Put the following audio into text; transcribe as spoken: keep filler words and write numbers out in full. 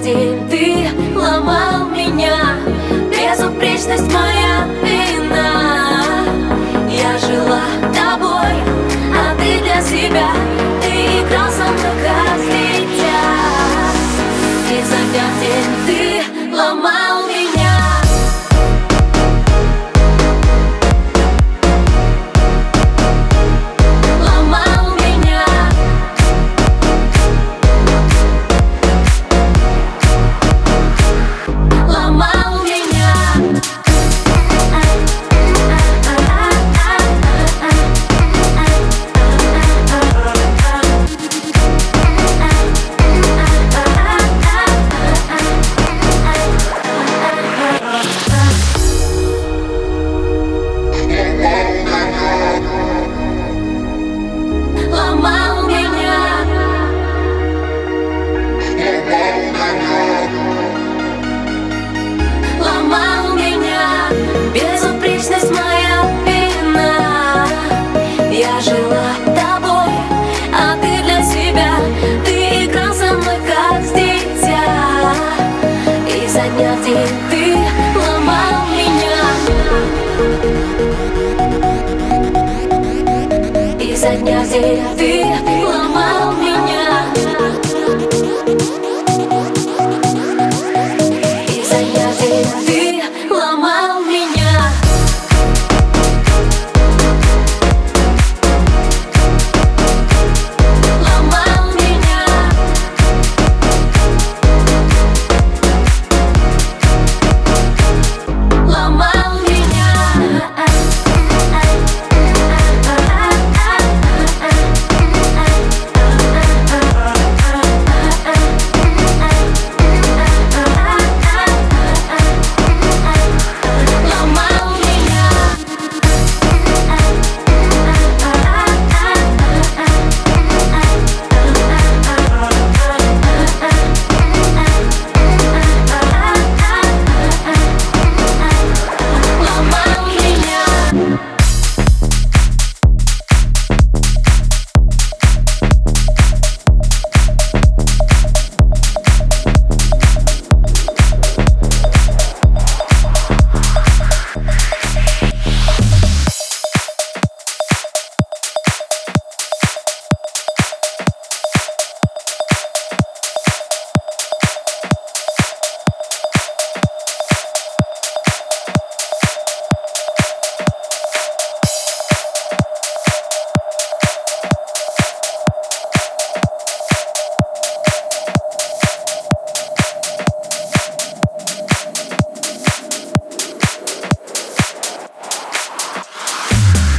день ты ломал меня. Безупречность моя вина. Я жила тобой, а ты для себя. Ты играл со мной как дитя. Изо дня в день ты ломал меня. Безупречность моя вина. Я жила тобой, а ты для себя. Ты играл со мной как с дитя. Изо дня в день ты ломал меня. Изо дня в день ты